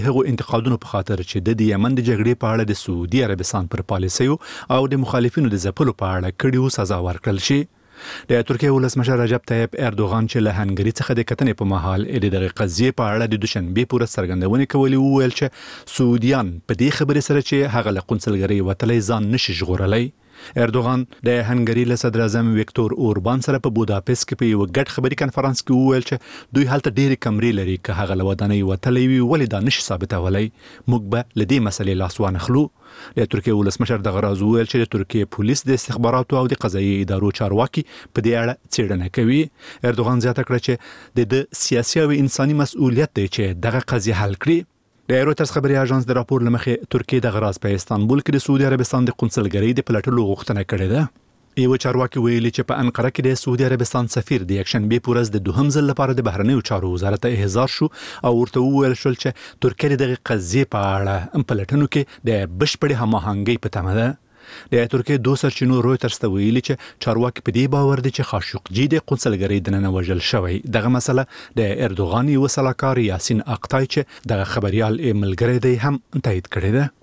هغو انتقادونو په خاطر چې د یمن د جګړې په اړه د سعودي عربستان پر پالیسیو او د مخالفینو د ځپلو په اړه کړیو سزا ورکړل شي. د ترکیه ولسمشر رجب طیب اردوغان چې له هنګري څخه د کتنې په مهال د دغه قضیې په اړه د دوشنبه پورې څرګندونې کولې وویل چې سعودیان په دې خبرې سره چې هغه له قونسلګرۍ وتلی ځان نشي ژغورلی. اردوغان د هنګري له صدر اعظم ویکتور اوربان سره په بوداپست کې په یو ګډ خبري کانفرنس کې وویل چې دوی هلته ډېری کمرې لري که هغه له ودانۍ وتلی وي ولې دا نشي ثابتولی. موږ به له دې مسلې لاس وانخلو. د ترکیه ولسمشر دغه راز وویل چې د ترکیه پولیس د استخباراتو او د قضایي ادارو چارواکي په دې اړه څېړنه کوي. اردوغان زیاته کړه چې د سیاسي او انساني مسؤلیت دی چې دغه قضیه حل کړي. د رویټرز خبري اژانس د راپور لمخې ترکیه د غراز په استانبول کې د سعودي عربستان د قونسلګرۍ د پلټلو غوښتنه کړې ده. یو چارواکي ویلي چې په انقره کې د سعودي عربستان سفیر د یکشنبه په ورځ د دوهم ځل لپاره د بهرنیو چارو وزارت احضار شو او ورته وویل شول چې ترکیه دغه قضیې په اړه پلټنو کې د بشپړې هماهنګۍ په تمه ده. د ترکیه دوه سرچینو رویټرز ته ویلي چې چارواکي په دې باور دي چې خاشقجي د قونسلګرۍ دننه وژل شوی. دغه مسله د اردوغان یو سلاکار یاسین اقتای چې دغه خبريال ملګری دی هم تایید کړی ده.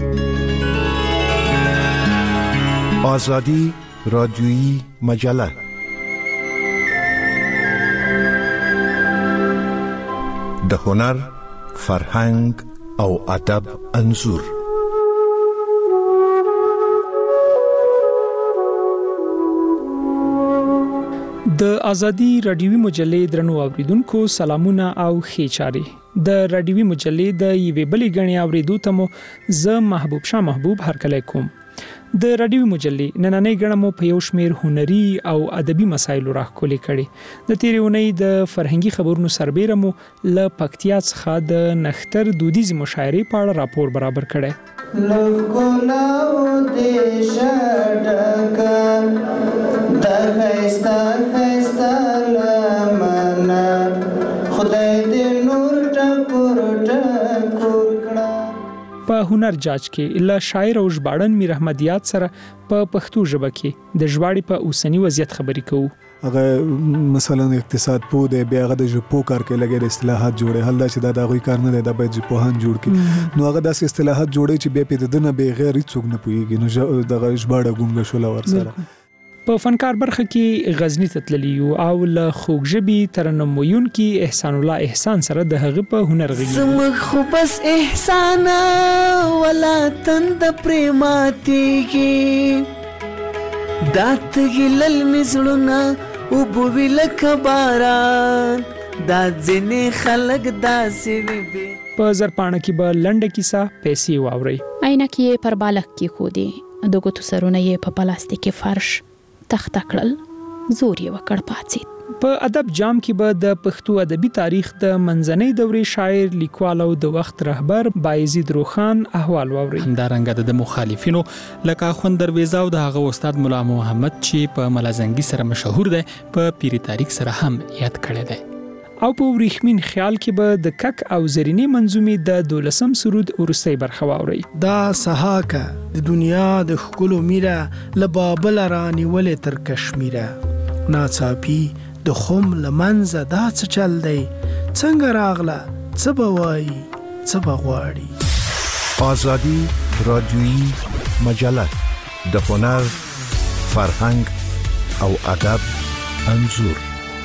آزادی رادیویی مجله د هنر، فرهنګ او ادب انځور. د ازادي رادیوي مجلې درنو اوریدونکو سلامونه او ښه چاري. د رادیوي مجلې د یوې بلې غني اوریدو ته مو زه محبوب شاه محبوب هرکلی کوم. د رادیوي مجلې نننۍ غړم مو په یو شمیر هنري او ادبي مسایلو راخولې کړي. د تیرې اونۍ د فرهنګي خبرونو سربېره مو له پکتیا څخه د نختر دودیزي مشاعرې په اړه راپور برابر کړي. لوګلاو دې شډکا د خيستا خيستا لمنا خدای دې نور ټکور کړه. په هنر جاج کې له شاعر او ژباړن میر احمد یاد سره په پښتو ژبه کې د ژباړې په اوسنی وضعیت خبرې کوو. هغه مثلا اقتصاد پوه دی، بیا هغه د ژبو کار کوي، لګي د اصطلاحات جوړي. حل دا چې دا دغه کار نه دی، دا باید ژبپوهان جوړ کړي. نو هغه داسې اصطلاحات جوړي چې بیا په دنه به غیر هیڅوک نه پوهیږي. نو دغه ژباړه ګونګه شول ور سره. په فنکار برخه کې غزنی تتللی او له خوږژبي ترنم ویونکي احسان الله احسان سره د هغه په هنر غږی. زمخ خو بس احسان ولا تند پریماتیږي دات گلل مزړونه او بوویل کباران دا ځنې خلق داسې وي. په زرپانه کې به لنډه کیسه پیسې واوري. عینکې یې پر بالغ کې خودي د ګوتو سرونه یې په پلاستیکي فرش تخته کړل. زور یې وکړ پاتې. په ادب جام کې به د پښتو ادبي تاریخ د منځنۍ دورې شاعر، لیکوال او د وخت رهبر بایزید روخان احوال واوري. همدارنګه د مخالفینو لکه اخوند درویزه او د هغه استاد مولا محمد چې په ملازنګي سره مشهور دی په پیری تاریخ سره هم یاد کړی دی. او په وریښمین خیال کې به د کک او زرینې منظومې د 12 سرود ورستۍ برخه واوري. دا سحاکه د دنیا د ښکلو میره له بابل رانی ولې تر کشمیره ناڅاپي د خم لمنځه دا څه چل دی څنګه راغله څه به وایي څه به غواړي. آزادی رادیویی مجله د هنر، فرهنګ او ادب انځور.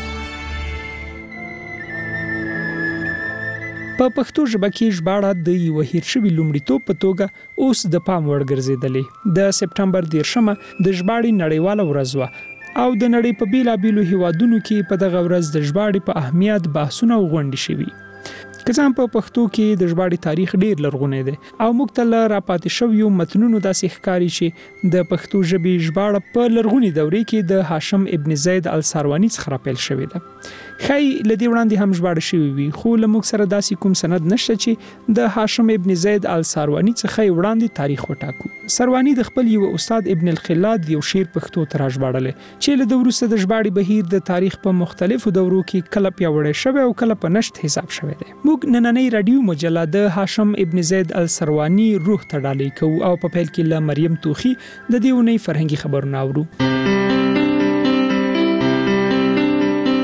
په پښتو ژبه کې ژباړه د یو هیر شوی لومړیتوب په توګه اوس د پام وړ ګرځیدلې. د سپټمبر 10مه د ژباړې نړیواله ورځ و او د نړۍ په بیلابیلو هیوادونو کې په دغه ورځ د ژباړې په اهمیت بحثونه وغونډې شوي. کله په پښتو کې د ژباړې تاریخ ډیر لرغونی دی او موږ ته راپاتې شویو متنونو داسې ښکاري چې د پښتو ژبې ژباړه په لرغونی دورې کې د هاشم ابن زید الساروانی څخه راپیل شوې ده. خی لدی وړاندې هم ژباړه شوی وي، خو لموږ سره داسې کوم سند نشته چې د هاشم ابن زید الساروانی څخه وړاندې تاریخ وټاکو. ساروانی د خپل یو استاد ابن الخلاد یو شعر پښتو ته راژباړل چې له وروسته د ژباړې بهیر د تاریخ په مختلفو دورو کې کله پیاوړی شوی او کله په نشت حساب شوی دی. موږ نننۍ رادیو مجله د هاشم ابن زید الساروانی روح ته ډالۍ کوو او په پیل کې له مریم توخی د دې اونۍ فرهنګي خبرونه اورو.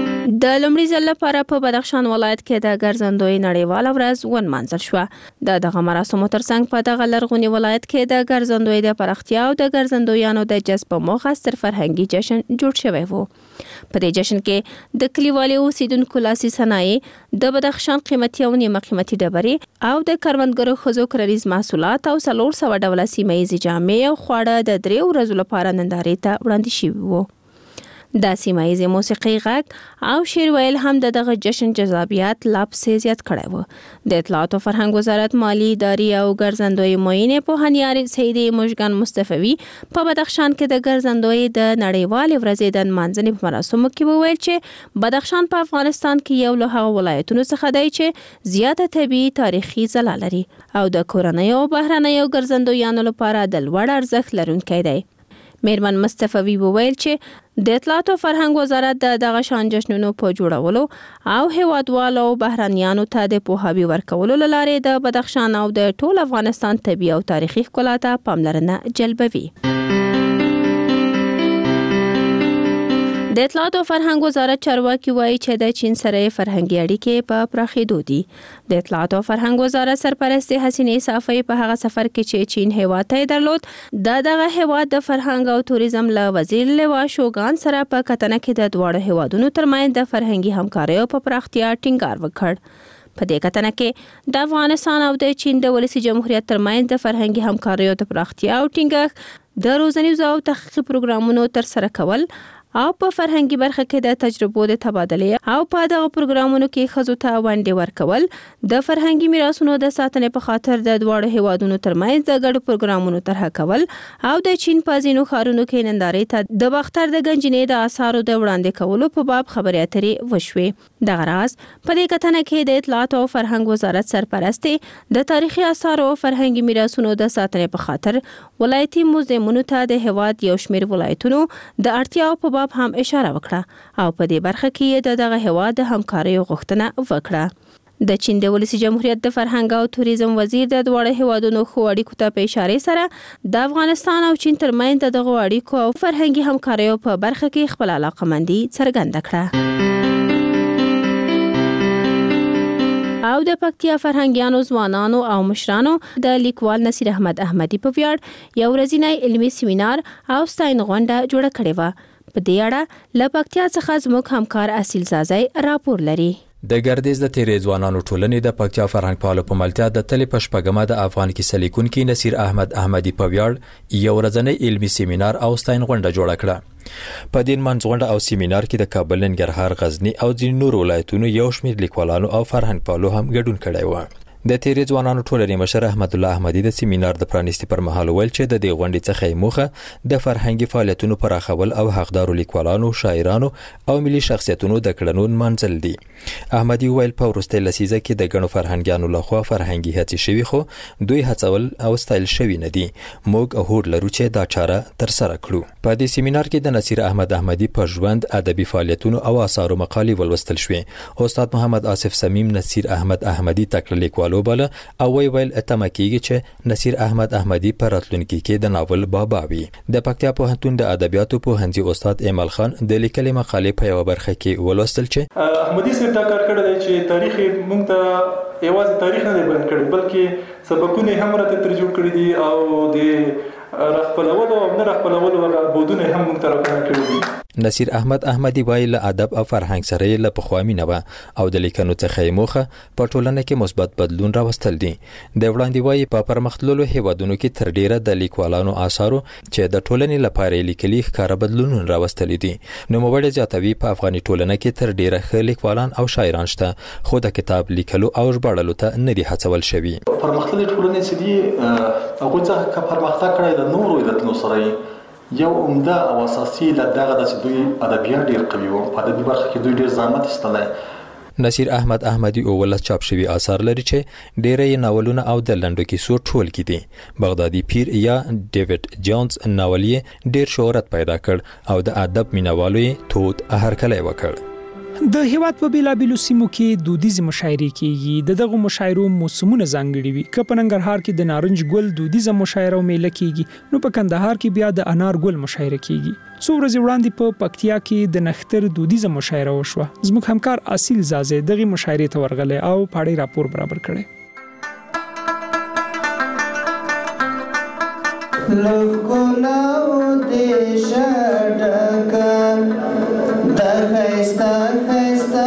د لومړي ځل لپاره په بدخشان ولایت کې د ګرځندوی نړیواله ورځ ونمانځل شوه. دغه مراسمو ترڅنګ په دغه لرغوني ولایت کې د ګرځندوی د پراختیا او د ګرځندویانو د جذب په موخه ستر فرهنګي جشن جوړ شوی و. په دې جشن کې د کلیوالي اوسیدونکو لاسي صنایع، د بدخشان قیمتي او نیمه قیمتي ډبرې او د کروندګرو ښځو کرنیز محصولات او 400 ډوله سیمه ییزې جامې او خواړه د 3 ورځو لپاره نندارې ته وړاندې شوي وو. د سیمه ییزې موسیقي غږ او شعر ویل هم دغه جشن جذابیت لا پسې زیات کړی و. د اطلاعات او فرهنګ وزارت مالی ادارې او ګرځندوی معین پوهنیار سیدی مشګن مصطفی په بدخشان کې د ګرځندوی د نړیوالې ورځې د نمانځنې په مراسمو کې وویل چې بدخشان په افغانستان کې یو له هغو ولایتونو څخه دی چې زیاته طبیعي تاریخي ځلا لري او د کورنیو او بهرنیو ګرځندویانو لپاره د لوړ ارزښت لرونکی دی. میرمن مصطفی وویل چې د اطلاعات او فرهنګ وزارت دغه شان جشنونو په جوړولو او هیوادوالو او بهرنیانو ته د پوهاوي ورکولو لپاره د بدخشان او د ټول افغانستان طبیعي او تاریخي ښکلا ته پاملرنه جلبوي. د اطلاعات او فرهنګ وزارت چارواکي وایي چې د چین سره فرهنګي اړیکې په پراخېدو دي. د اطلاعات او فرهنګ وزارت سرپرست حسینې صافی په هغه سفر کې چې چین هیواد ته درلود، دغه هیواد د فرهنګ او توریزم له وزیر لوا شوګان سره په کتنه کې د دواړو هیوادونو ترمنځ د فرهنګي همکاریو په پراختیا ټینګار وکړ. په دې کتنه کې د افغانستان او د چین د ولسي جمهوریت ترمنځ د فرهنګي همکاریو د پراختیا او ټینګښت د روزنیزو او تحقیقي پروګرامونو ترسره کول او په فرهنګي برخه کې د تجربو د تبادلې او په دغه پروګرامونو کې ښځو ته ونډې ورکول د فرهنګي میراثونو د ساتنې په خاطر د دواړو هیوادونو ترمنځ د ګډو پروګرامونو طرح کول او د چین په ځینو ښارونو کې نندارې ته د باختر د گنجینې د آثارو د وړاندې کولو په باب خبرې اترې وشوې. دغه راز په دې کتنه کې د اطلاعات او فرهنګ وزارت سرپرست د تاریخي آثارو او فرهنګي میراثونو د ساتنې په خاطر ولایتي موزیمونو ته د هیواد یو شمېر ولایتونو د اړتیاو په هم اشاره وکړه او په دې برخه کې دغه هیواد د همکاریو غوښتنه وکړه. د چین د ولسي جمهوریت د فرهنګ او توریزم وزیر د دواړو هیوادونو خو اړیکو ته په اشاره سره د افغانستان او چین ترمنځ دغه اړیکو او فرهنګي همکاریو په برخه کې خپل علاقمندي څرګنده کړه. او د پکتیا فرهنګیانو ځوانانو او مشرانو د لیکوال نصیر احمد احمدي په ویاړ یو ورځنی علمي سیمینار او ستاین غونډه جوړه کړې وه. په دې اړه له پکتیا څخه زموږ همکار اصیل زازی راپور لري. د ګردیز د تیرې ځوانانو ټولنې د پکتیا فرهنګ پالو په ملتیا د تلې په شپږمه د افغان کیسه لیکونکي نصیر احمد احمدي په ویاړ یو ورځنی علمي سیمینار او ستاین غونډه جوړه کړه. په دې منځ غونډه او سیمینار کې د کابل، ننګرهار، غزنی او ځینو نور ولایتونو یو شمېر لیکوالانو او فرهنګ پالو هم ګډون کړی و. د تیرې ځوانانو ټولنې مشر احمد الله احمدي د سیمینار د پرانیستي پر مهال ویل چې د دې غونډې څخه موخه د فرهنګي فعالیتونو پراخول او حقدارو لیکوالانو، شاعرانو او ملي شخصیتونو د کړنو منځل دي. احمدي ویل په وروستۍ لسیزه کې د ګڼو فرهنګیانو لخوا فرهنګي هڅې شوي خو دوی هڅول او ستایل شوي نه دي. موږ هوډ لرو چې دا چاره ترسره کړو. په دې سیمینار کې د نصیر احمد احمدي په ژوند، ادبي فعالیتونو او آثارو مقالې ولوستل شوې. استاد محمد آصف صمیم نصیر احمد احمدي تکړه لیکوالو بل او ویل اتمه کېږي چې نصیر احمد احمدي په راتلونکي کې د ناول بابا وي. د پکتیا پوهنتون د ادبیاتو پوهنځي استاد ایمل خان د لیکلې مقالې په یو برخه کې ولوستل چې احمدي صاحب دا کار کړی دی چې تاریخ موږ ته یوازې تاریخ نه دی بیان کړی بلکې سبقونه هم راته تر جوړ کړی دي او د راخپلولو او نه راخپلولو هغه بودونه هم موږ ته راکړل کړی دي. نصیر احمد احمدي وایي له ادب او فرهنګ سره له پخوا مینه وه او د لیکنو څخه موخه په ټولنه کې مثبت بدلون راوستل دي. د وړاندې وایي په پرمختللو هیوادونو کې تر ډیره د لیکوالانو آثارو چې د ټولنې لپاره لیکلي ښکاره بدلونونه راوستل دي. نوموړی زیاتوي په افغاني ټولنه کې تر ډیره ښه لیکوالان او شاعران شته خو د کتاب لیکلو او ژباړلو ته نه دي هڅول شوي. پرمختللې ټولنې چې دي هغوی څخه پرمختګ کړی د نورو علتونو سره یو عمده او اساسي علت دغه ده چې دوی ادبیات ډېر قوي وو. په ادبي برخه کې دوی ډېر زحمت ایستلی. نصیر احمد احمدي اولس چاپ شوي آثار لري چې ډېری یې ناولونه او د لنډو کیسو ټولګې دي. بغدادي پیر یا ډیوډ جونز ناول یې ډېر شهرت پیدا کړ او د ادب مینوالو یې تود هرکلی وکړ. د هیواد په بیلابیلو سیمو کې دودیزه مشاعرې کیږي. دغه مشاعرو موسمونه ځانګړي وي. که په ننګرهار کې د نارنج ګل دودیزه مشاعره او میله کیږي، نو په کندهار کې بیا د انار ګل مشاعره کیږي. څو ورځې وړاندې په پکتیا کې د نختر دودیزه مشاعره وشوه. زموږ همکار اصیل زازه دغه مشاعرې ته ورغله او پاړې راپور برابر کړي. لکلاو دې شډکا د خيستا خيستا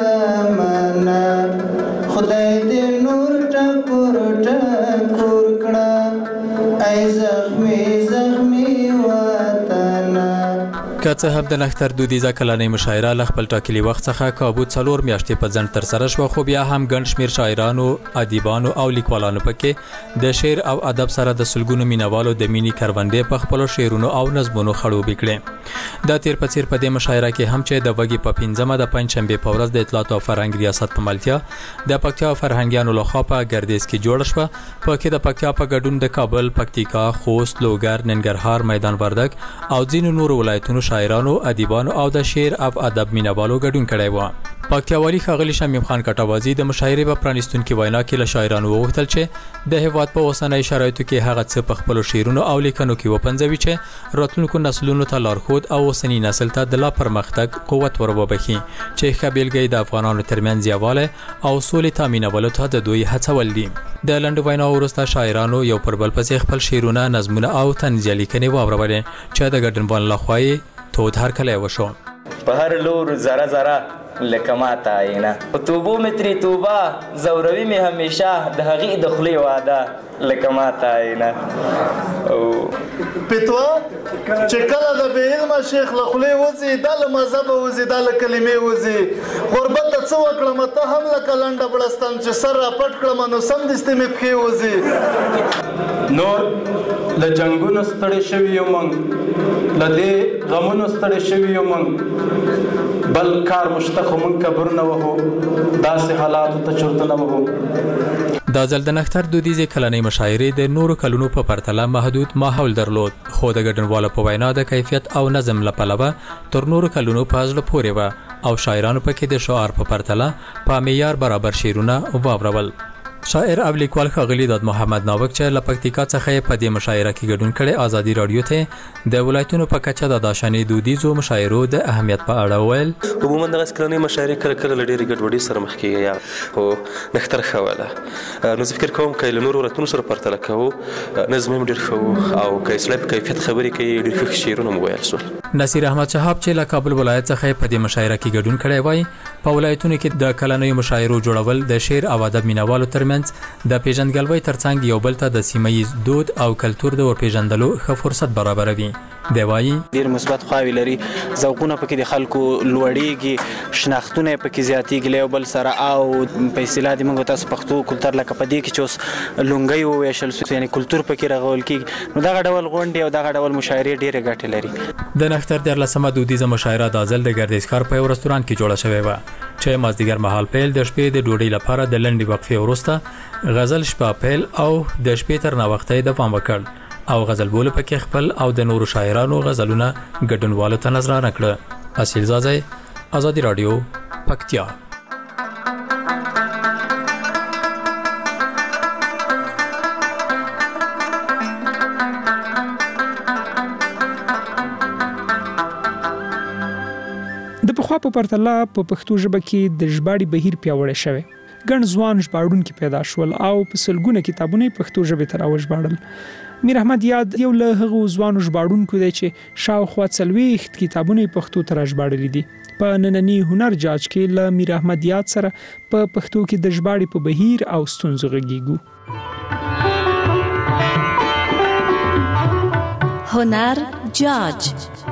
لمنا خدای دې نور ټکور ټکور کړه ای زخمي زخمي وطن. که هم د نختر دودیزه کلنۍ مشاعره له خپل ټاکلي وخت څخه کابو 4 میاشتې په ځنډ تر سره شوه، خو بیا هم ګڼ شمېر شاعرانو، ادیبانو او لیکوالانو پکې د شعر او ادب سره د سلګونو مینوالو د مینې کروندې په خپلو شعرونو او نظمونو خړوبې کړې. دا تیر په څیر په دې مشاعره کې هم چې د وږي په 5مه د پنځشنبې په ورځ د اطلاعات او فرهنګ ریاست په ملتیا د پکتیا فرهنګیانو لخوا په ګردیز کې جوړ شوه. په کې د پکتیا په ګډون د کابل، پکتیکا، خوست، لوګر، ننګرهار، میدان وردګ او ځینو نورو ولایتونو شاعرانو، ادیبانو او د شعر او ادب مینوالو ګډون کړی و. پکتیاوالي ښاغلي شمیم خان کټوازی د مشاعرې په پرانیستونکي وینا کې له شاعرانو وغوښتل چې د هیواد په اوسنۍ شرایطو کې هغه څه په خپلو شعرونو او لیکنو کې وپنځوي چې راتلونکو نسلونو ته لارښود او اوسني نسل ته د لا پرمختګ قوت ور وبخي، چې ښه بیلګه د افغانانو ترمنځ یووالی او سولې تامینولو ته د دوی هڅول دي. د لنډ وینا وروسته شاعرانو یو پر بل پسې خپل شعرونه، نظمونه او طنزیه لیکنې واورولې چې د ګډونوالو لخوا یې تود هرکلی وشو. په هر لور ذره ذره لکه ماته آینه په توبو متری توبه زوروي می همیشه د هغې د خولې واده لکه ماته آینه. او پتوا چې کله د بې علمه شیخ له خولې وځي، دا له مذهبه وځي، دا له کلمې وځي. غربت ته څه وکړم، ته هم لکه لنډه بړستن چې سر را پټ کړم نو سمدستي مې پښې وځي. نور له جنګونو ستړي شوي یو موږ، له دې غمونو ستړي شوي یو موږ، بل کار مشته خو موږ کبر نه وهو، داسې حالاتو ته چورته نه وهو. دا ځل د نختر دودیزې کلنۍ مشاعرې د نورو کلونو په پرتله محدود ماحول درلود، خو د ګډونوالو په وینا د کیفیت او نظم له پلوه تر نورو کلونو په زړه پورې وه او شاعرانو پکې د شعار په پرتله په معیار برابر شعرونه واورول. شاعر او لیکوال ښاغلي داد محمد ناوک چې له پکتیکا څخه په دې مشاعره کې ګډون کړی، ازادي رادیو ته د ولایتونو په کچه د داشنې دودیزو مشاعرو د اهمیت په اړه ویل. عموما دغه کلنۍ مشاعرې کله کله له ډېرې ګډوډۍ سره مخ کېږي، یا خو نختر ښه واله. نو زه فکر کوم که له نورو ولایتونو سره پرتله کوو نظم هم ډېر ښه و، او که اسلام په کیفیت خبرې کوي ډېر ښه شعرونه مو ویل سول. نصیر احمد شهاب چې له کابل ولایت څخه په دې مشاعره کې ګډون کړی وای، په ولایتونو کې د کلنیو مشاعرو جوړول د شعر او ادب مینوالو ترمنځ د پیژندګلوۍ ترڅنګ یو بل ته د سیمه ییز دود او کلتور د ورپېژندلو ښه فرصت برابروي. دی وایي ډېر مثبت خواوې لري، ذوقونه پکې د خلکو لوړېږي، شناختونه یې پکې زیاتېږي له یو بل سره، او په اصطلاح د موږ تاسو پښتو کلتور لکه په دې کې چې اوس لونګۍ وویشل سو، یعنې کلتور پکې رغول کېږي. نو دغه ډول غونډې او دغه ډول مشاعرې ډېرې ګټې لري. د نختر 14مه دودیزه مشاعره دا ځل د ګردیز ښار په یو رستورانت کې جوړه شوې وه چې مازدیګر مهال پیل د شپې د ډوډۍ لپاره د لنډې وقفې وروسته غزل شپه پیل او د شپې تر ناوخته یې دوام وکړ او غزل بول پکې خپل او د نورو شاعرانو غزلونه ګډونوالو ته نظرانه کړه. اصیل زازی، ازادي رادیو، پکتیا. د پخوا په پرتله په پښتو ژبه کې د ژباړې بهیر پیاوړی شوی. ګڼ ځوان ژباړونکي پیدا شول او په سلګونه کتابونه پښتو ژبې ته راوژباړل. میر احمد یاد یو له هغو ځوانو ژباړونکو دی چې شاوخوا 40 کتابونه پښتو ته راژباړلي دي. په نننی هنر جاج کې له میر احمد یاد سره په پښتو کې د ژباړې په بهیر او ستونزو غږیږو. هنر جاج.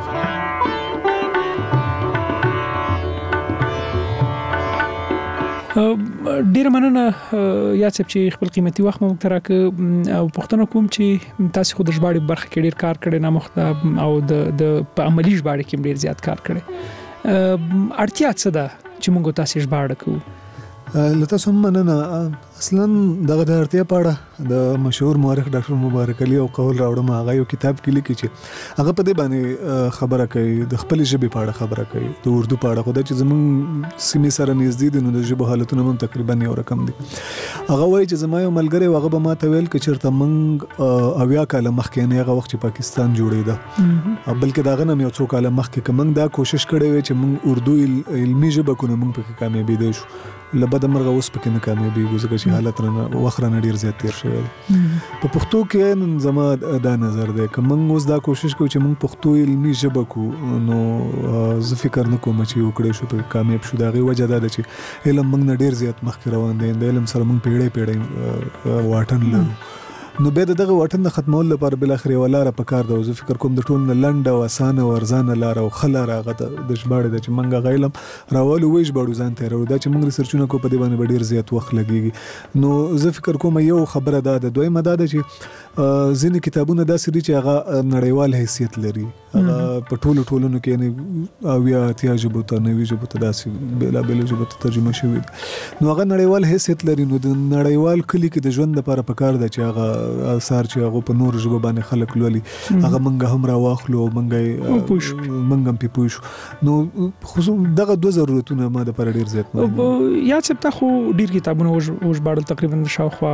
ډیر مننه یا چې خپل قیمتي وخت مو تراکه او پښتنه کوم چې تاسو خود ژباړې برخه کې ډیر کار کړی، نه مخته او د په عملی ژباړې کې ډیر زیات کار کړی. اړتیا څه ده چې موږ تاسو ژباړه کوو؟ لته سم مننه اصلا دغه د اړتیا پاړه د مشهور مورخ ډاکټر مبارک علي او قول راوړم هغه یو کتاب کې لیکي چې هغه په دې باندې خبره کوي د خپل ژبې پاړه خبره کوي د اردو پاړه خو د چې زمون سیمې سره نږدې دي نو د ژبې حالتونه هم تقریبا یو رقم دي هغه وایي چې زما یو ملګری هغه به ما ته ویل چې چېرته موږ اویا کاله مخکې نه هغه وخت چې پاکستان جوړېده بلکې دا غنم یو څو کاله مخکې که موږ دا کوشش کړی وي چې موږ اردو علمي ژبه کو نه موږ پکې کامیابېدی شو لبد مرغه اوس پکې نه کامیابېږو ځکه چې حالت رانه وخت رانه ډېر زیات تېر شوی دی په پښتو کې نن زما دا نظر دی که موږ اوس دا کوشش کوو چې موږ پښتو علمي ژبه کو نو زه فکر نه کوم چې وکړی شو پکې کامیاب شو د هغې وجه دا ده چې علم موږ نه ډېر زیات مخکې روان دی د علم سره موږ پیړۍ پیړۍ واټن لرو نو بیا دغه واټن د ختمولو لپاره بالاخره یوه لاره پکار ده او زه فکر کوم د ټول نه لنډه او اسانه او ارزانه لاره او ښه لاره هغه د ژباړې ده چې موږ هغه علم راولو ویې ژباړو ځان ته یې راوړو دا چې موږ ریسرچونه کوو په دې باندې به ډېر زیات وخت لګېږي نو زه فکر کوم یو خبره دا ده دویمه دا ده چې ځینې کتابونه داسې دي چې هغه نړیوال حیثیت لري هغه په ټولو ټولنو کې یعنې اویا اتیا ژبو ته نوي ژبو ته داسې بېلابېلو ژبو ته ترجمه شوي دي نو هغه نړیوال حیثیت لري نو د نړیوال کلي کې د ژوند لپاره پکار ده چې هغه اثار چې هغه په نور ژبه باندې خلک لولي هغه منګه هم راواخلو او منګه هم پې پوه شو نو دغه دوه ضرورتونه ما دپاره ډېر زیات یاد صاحب تا خو ډېر کتابونه وژباړل تقریبا شاوخوا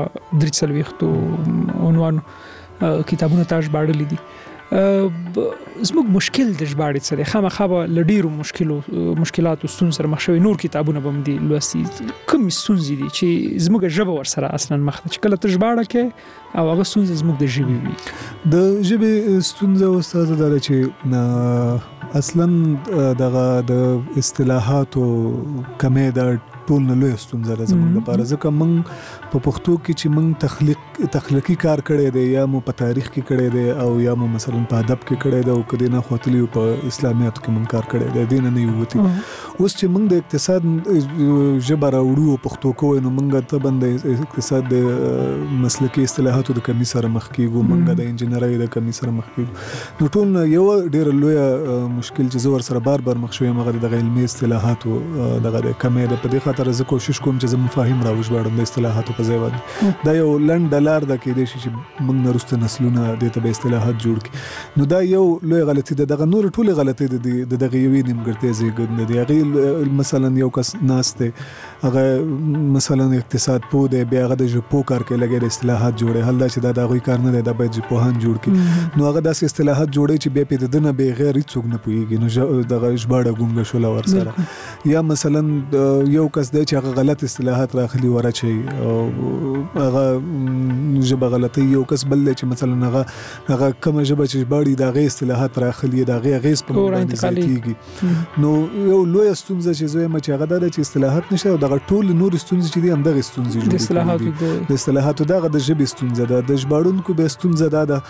340 عنوان کتابونه تا ژباړلي دي زموږ مشکل د ژباړې څه دی خامخا به له ډېرو مشکلاتو ستونزو سره مخ شوي نور کتابونه به هم دي لوستي کومې ستونزې دي چې زموږ ژبه ورسره اصلا مخ ده چې کله ته ژباړه کوې او هغه ستونزه زموږ د ژبې وي د ژبې ستونزه استاد دا ده چې اصلا دغه د اصطلاحاتو کمې ده ټول نه لوی ستونزه ده زموږ لپاره ځکه موږ په پښتو کې چې موږ تخلیقي کار کړی دی یا مو په تاریخ کې کړی دی او یا مو مثلا په ادب کې کړی دی او که دې نه خوتلي په اسلامیاتو کې موږ کار کړی دی دې نه نه یو وتي اوس چې موږ د اقتصاد ژبه راوړو او پښتو کوو نو موږ طبعا د اقتصاد د مسلکي اصطلاحاتو د کمي سره مخ کېږو موږ د انجینرۍ د کمي سره مخ کېږو نو ټول یو ډېره لویه مشکل چې زه ورسره بار بار مخ شوی یم هغه دغه علمي اصطلاحاتو دغه د کمې ده په دې خاطر زه کوشش کوم چې زه مفاهیم راوژباړم د اصطلاحاتو په ځای باندې دا یو لنډه لار ده کېدای شي چې موږ نه وروسته نسلونه دې ته به اصطلاحات جوړ کړي نو دا یو لوی غلطي ده دغه نور ټولې غلطۍ د دغه یوې نیمګړتیا زېږنده دي هغې مثلا یو کس ناست دی هغه مثلا اقتصاد پوه دی بیا هغه د ژبپوه کار کوي لګیا د اصطلاحات جوړوي حال دا چې دا د هغوی کار نه دی دا باید ژبپوهان جوړ کړي نو هغه داسې اصطلاحات جوړوي چې بیا پې د ده نه بغیر هېڅوک نه پوهېږي نو دغه ژباړه ګونګه شوله ورسره یا مثلا یو کس دی چې هغه غلط اصطلاحات راخلي ورچوي او هغه ژبه غلطوي یو کس بل دی چې مثلا هغه کومه ژبه چې ژباړي د هغې اصطلاحات راخلي د هغې اغېز په موږ باندې زیاتېږي نو یو لویه ستونزه چې زه یم چې هغه دا ده چې اصطلاحات نشته او دغه ټول نور ستونزې چې دي همدغې ستونزې جوړې د اصطلاحاتو دغه د ژبې ستونزه ده د ژباړونکو بیا ستونزه دا ده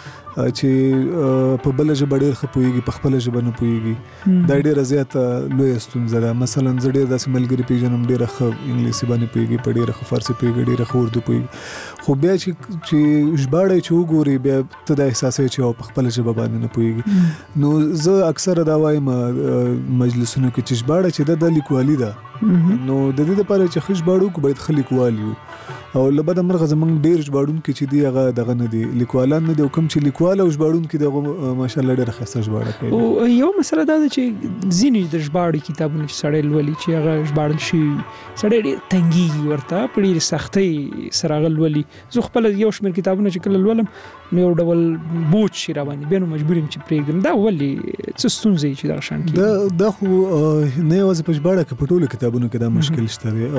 چې په بله ژبه ډېر ښه پوهېږي په خپله ژبه نه پوهېږي دا ډېره زیاته لویه ستونزه ده مثلا زه ډېر داسې ملګري پېژنم ډېره ښه انګلیسي باندې پوهېږي په ډېره ښه فارسي پوهېږي ډېره ښه اردو پوهېږي خو بیا چې ژباړی چې وګوري بیا ته دا احساسوي چې په خپله ژبه باندې نه پوهېږي نو زه اکثره دا وایم مجلسونو کې چې ژباړه چې ده د لیکوالي ده نو د دې لپاره چې ښه ژباړونکو باید ښه لیکوال یو او له بده مرغه زموږ ډېر ژباړونکي چې دي هغه دغه نه دي لیکوالان نه دي او کوم چې لیکوال او ژباړونکي دي هغه ماشاءالله ډېره ښایسته ژباړه کوي او یو مسله دا ده چې ځینې د ژباړې کتابونه چې سړی لولي چې هغه ژباړل شوي سړی ډېر تنګېږي ورته په ډېرې سختۍ سره هغه لولي زه خپله یو شمېر کتابونه چې کله لولم نو یو ډول بوج شي راباندې بیا نو مجبور یم چې پرېږدم دا ولې څه ستونزې چې دغه شان کېږي دا خو نه یوازې په ژباړه کې په ټولو کتابونو کې دا مشکل شته دی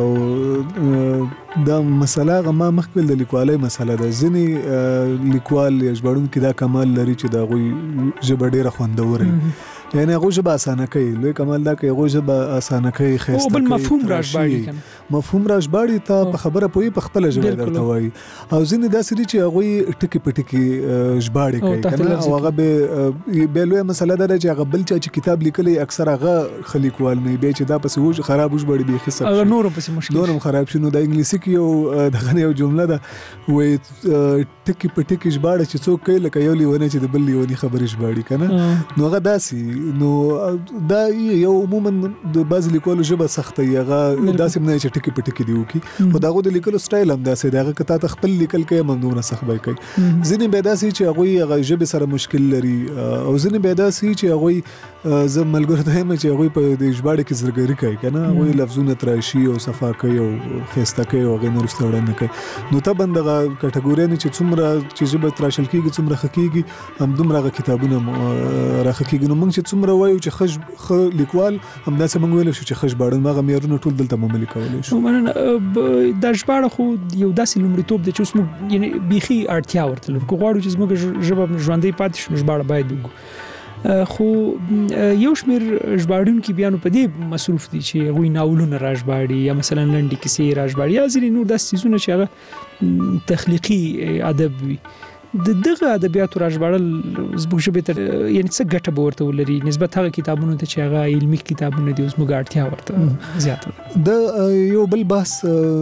او دا مسله هغه ما مخکې د لیکوالۍ مسله ده ځینې لیکوال یا ژباړونکي دا کمال لري چې د هغوی ژبه ډېره خوندوره وي یعنی هغوی ژبه اسانه کوي لوی کمال دا کوي هغوی ژبه اسانه کوي ښایسته کوي بل مفهوم را ژباړي مفهوم را ژباړي ته په خبره پوهي په خپله ژبه درته وایي او ځینې داسې دي چې هغوی ټکي په ټکي ژباړې کوي که نه او هغه بیا لویه مسله دا ده چې هغه بل چا چې کتاب لیکلی اکثر هغه ښه لیکوال نه بیا چې دا پسې خراب وژباړي بیخي سخت هغه نور پسې مشکل نور هم خراب شي نو د انګلیسي کې یو دغه یو جمله ده وایي ټکي په ټکي ژباړه چې څوک کوي لکه یو لیونی چې د بل لیوني خبرې ژباړي که نه نو هغه داسې نو دا یو عموما د باز لیکلو ژبه سخته یغه داسې نه چې ټکی پټکی دی وکي خو داغه د لیکلو سټایل هم داسې دغه کته تخپل لیکل کوي ممنونه سخت به کوي ځینې به داسې چې هغه ژبه سره مشکل لري او ځینې به داسې چې هغه زه ملګری ته هم چې هغه په د ژباړه کې زرګری کوي کنه هغه لفظونه تراشي او صفا کوي او خسته کوي او غیر نورستوړه نه کوي نو ته بندغه کټګوري نه چې څومره چې ژبه تراشل کیږي څومره حقيقي هم دومره کتابونه راخکیږي نو موږ چې څومره وایو چې خ لیکوال هم دا څه موږ ویل شو چې خش باړن ماغه معیارونه ټول دلته مملي کولای شو مننه د ژباړه خو یو داسې لومړیتوب دی چې اوس موږ یعنی بيخي اړتیا ورته لرو غواړو چې موږ ژبه ژوندۍ پاتې شي ژباړه باید وګو خو یو شمیر ژباړونکو بیا نو په دې مصروف دي چې غوي ناولونه راژباړي یا مثلا لنډي کیسې راژباړي یا ځینې نور داسې څیزونه چې هغه تخلیقي ادب وي د دغه ادبیاتو راژباړل زموږ ژبې ته یعنی څه ګټه به ورته ولري نسبت هغه کتابونو ته چې هغه علمي کتابونه دي اوس موږ اړتیا ورته زیاته د یو بل بحث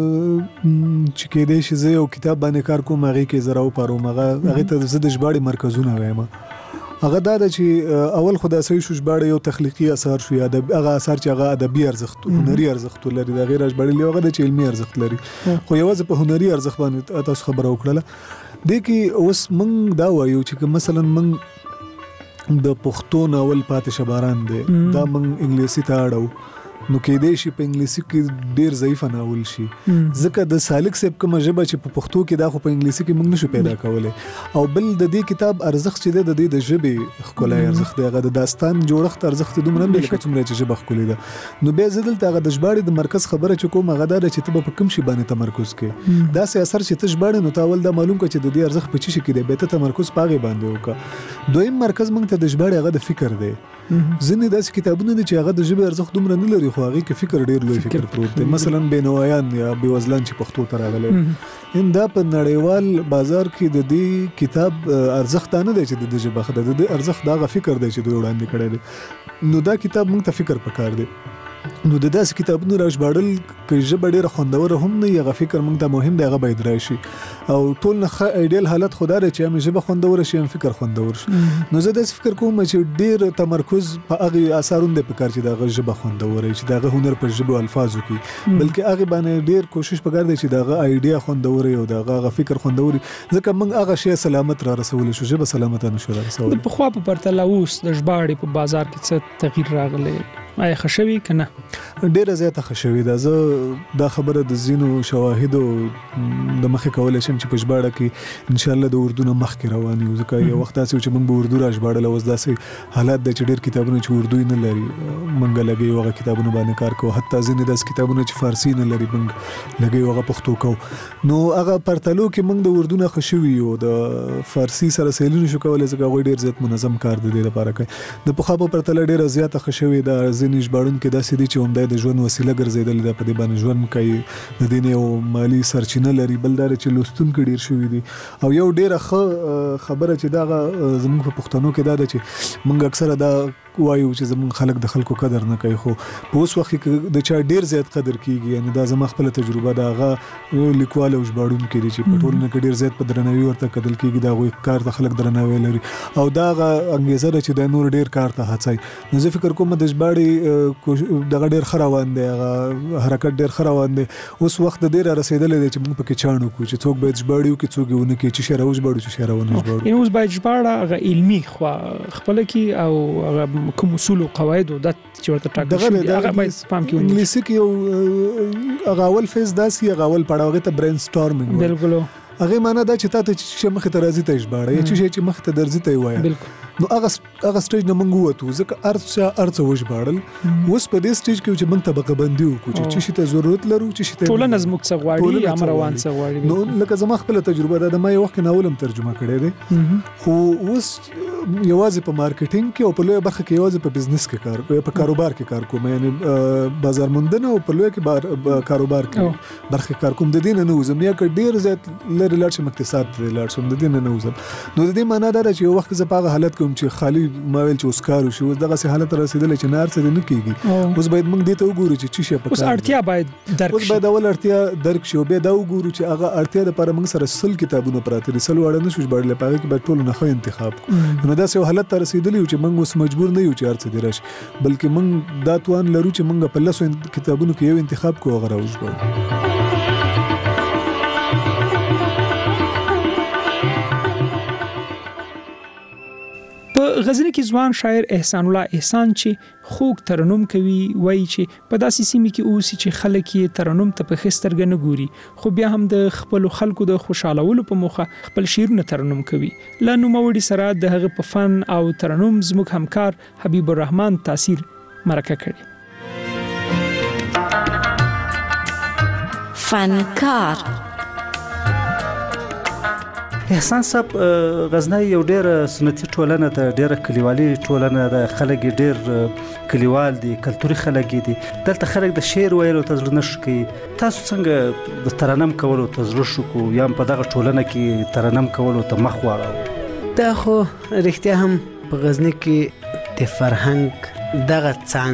چې کېدای شي زه یو کتاب باندې کار کوم هغه کې زراو پاروم هغه ته زه د ژباړې مرکزونه وایم هغه دا چې اول خدای سي شو ژباړه یو تخلیقي اثر شو یا هغه اثر چې هغه ادبي ارزښت هنري ارزښت لري دا غیر ژباړه یو هغه د علمي ارزښت لري خو یوازې په هنري ارزښت باندې تاسو خبره وکړه د کې اوس موږ دا وایو چې مثلا موږ د پښتو ناول پاتې شباران دي دا موږ انګلیسي ته اړو نو کې دې شي په انګلیسي کې ډیر ضعیف ناول شي ځکه د سالک صاحب کوم ژبه چې په پښتو کې دا خو په انګلیسي کې موږ نشو پیدا کولای او بل د دې کتاب ارزښت چې د دې د ژبې خلای ارزښت دی د داستان جوړښت ارزښت دومره نه لکه څومره چې ژبه خلای ده نو به زدل ته د ژباړې د مرکز خبره چې کوم غدا چې ته په کوم شي باندې تمرکز کې دا سه اثر چې ته ژباړې نو تاول دا معلوم کړي چې د دې ارزښت په چی شي کې دی به ته تمرکز پاغه باندې وکړه دویم مرکز موږ ته د ژباړې هغه د فکر دی ځینې داسې کتابونه دي چې هغه د ژبې ارزښت دومره نه لري خو هغه کې فکر ډیر لوی فکر پروت دی مثلا بینوایان یا بیوزلان چې پښتو ته راغلي ان دا په نړیوال بازار کې د دې کتاب ارزښت نه دی چې د ژبه خدای د ارزښت دا فکر دی چې دوی وړاندې کړی دی نو دا کتاب موږ ته فکر پکار دی نو د داسې کتابونو راژباړل کې ژبه ډیره خوندور هم نه یغه فکر موږ ته مهم دی هغه باید راشي او ټول نه ایډیل حالت خدای چې هم ژبه خوندور شي هم فکر خوندور شي نو زه د فکر کوم چې ډیر تمرکز په هغه اثرونه د پکار چې دا ژبه خوندور چې دا هنر په ژبه او الفاظو کې بلکې هغه باندې ډیر کوشش پکار دی چې دا ایډیا خوندور او دا فکر خوندور ځکه موږ هغه شی سلامت را رسول شو ژبه سلامت نه شو را رسول په خو په پرتله اوس د ژباړې په بازار کې څه تغییر راغلی آیا خشوي کنه ډیره زیاته خشوي دا زه دا خبره د زینو شواهدو د مخه کولای شم چې په ژباړه کې ان شاء الله د اردو نه مخکې روان یو ځکه یو وخت تاسو چې موږ به اردو را ژباړل اوس داسې حالات د ډیر کتابونه چې اردو نه لري موږ لګي وغه کتابونه باندې کار کوو حتی ځینې داس کتابونه چې فارسی نه لري موږ لګي وغه پښتو کوو نو هغه پرتلو کې موږ د اردو نه خشوي او د فارسی سره سیلونه شو کولای ځکه ډیر زیات منظم کار دی لپاره کوي د پخوا په پرتله ډیره زیاته خشوي دا ځینې ژباړونکو داسې دي چې هم د ژوند وسیله ګرځیدل د په دې باندې ژوند کوي د دې یو مالی سرچینه لري بل دا چې لوستونکو ډیر شوی دي او یو ډیره خبره چې دا زموږ په پښتنو کې دا ده چې موږ اکثره دا وایو چې زموږ خلک د خلکو قدر نه کوي خو په اوس وخت کې د چا ډیر زیات قدر کیږي یعنی دا زما خپل تجربه دا هغه لیکوال او ژباړونکو دي چې په ټولنه کې ډیر زیات په درناوي ورته کتل کیږي دا غوي کار د خلک درناوي لري او دا انګیزه ده چې د نور ډیر کار ته هڅای نو زه فکر کوم د ژباړې دغه ډیر خروان دی حرکت ډیر خروان دی اوس وخت ډیر رسیدلې دی چې موږ پکې چانو کو چې څوک باید ژباړیو کې څوک ونه کې چې شراوج باړو چې شراونه ژباړو اوس باید ژباړه غ علمي خو خپل کې او کوم اصول او قواعد د چې ورته ټاکل شوی هغه باید پام کې انګلیسي کې یو غاول فیز داسي غاول پړاوغه ته برین سټارمینګ بالکل هغه معنا دا چې تاسو چې مخ ته راځي ته ژباړه چې مخ ته درځي ته وایي نو هغه سټیج نه مونږ وته ځکه ارڅ وژباړل اوس په دې سټیج کې چې مونږ طبقه بندي وکړو چې شي ته ضرورت لرو چې شي ته ټول نظم څه غواړي امر روان څه غواړي نو لکه زما خپل تجربه ده ما یو وخت ناولم ترجمه کړې ده خو اوس یوازې په مارکیټینګ کې او په لوی برخه کې یوازې په بزنس کې کار کوم په کاروبار کې کار کوم یعنی بازار موندنه او په لوی کې کاروبار کې برخه کار کوم د دین نه وزم یا ډیر زیات لري لاړ شم اقتصاد لري شم د دین نه وزم نو د دې معنا دا چې یو وخت زه په حالت کوم چې خالی ما ویل چې اوس کار وشو دغه سه حالت رسیدل چې نار څه نه کیږي اوس باید موږ دې ته وګورو چې شي په اوس اړتیا باید درک اوس باید اول اړتیا درک شو به دا وګورو چې هغه اړتیا لپاره موږ سره سل کتابونه پراته دي سل وړاندې شو باندې لپاره کې به ټول نه خو انتخاب نو دا سه حالت ته رسیدلی چې موږ اوس مجبور نه یو چې ارڅ دی راشي بلکې موږ دا توان لرو چې موږ په لاسو کتابونو کې یو انتخاب کوو غره وژبو. په غزنی کې ځوان شاعر احسان الله احسان چې خوږ ترنم کوي وایي چې په داسې سیمه کې اوسي چې خلک یې ترنم ته په خسترګ نه ګوري خو بیا هم د خپل خلکو د خوشالولو په موخه خپل شعرونه ترنم کوي. لا نوموړي سره د هغه په فن او ترنم زموږ همکار حبیب الرحمن تاثیر مرکه کړي. فنکار احسان صاحب غزنی یو ډیر سنتي ټولنه ده ډیر کلیوالي ټولنه ده خلک ډیر کلیوال دي کلتوري خلک دي دلته خلک د شعر ویلو تزړه نشي تاسو څنګه د ترنم کولو تزړه شو کو یا په دغه ټولنه کې ترنم کولو ته مخ واړو؟ دا خو رښتیا هم په غزنی کې د فرهنګ دغه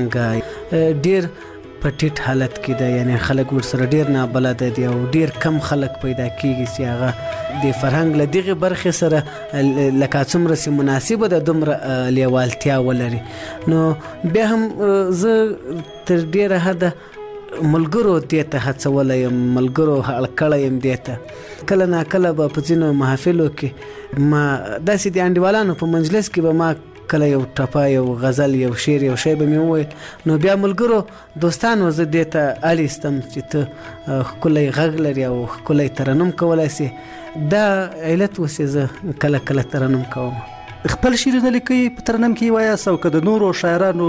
څنګه ډیر پټیټ حالت کې ده یعنی خلک ورسره ډیر نه بلد دي او ډیر کم خلک پیدا کیږي چې هغه د فرهنګ له دغه برخې سره لکه څومره سي مناسبه ده دومره لیوالتیا ولري. نو بیا هم زه تر ډیره حده ملګرو دې ته هڅولی یم ملګرو هلکړی یم دې ته کله ناکله به په ځینو محافلو کې ما داسې د انډیوالانو په مجلس کې به ما کله یو ټپه یو غزل یو شعر یو شی به مې وویل نو بیا ملګرو دوستانو زه دې ته اړ ایستم چې ته ښکلی غږ لري او ښکلی ترنم کولی سي دا علت اوسې زه کله کله ترنم کوم. خپل شعرونه لیکي په ترنم کې وایاست او که د نورو شاعرانو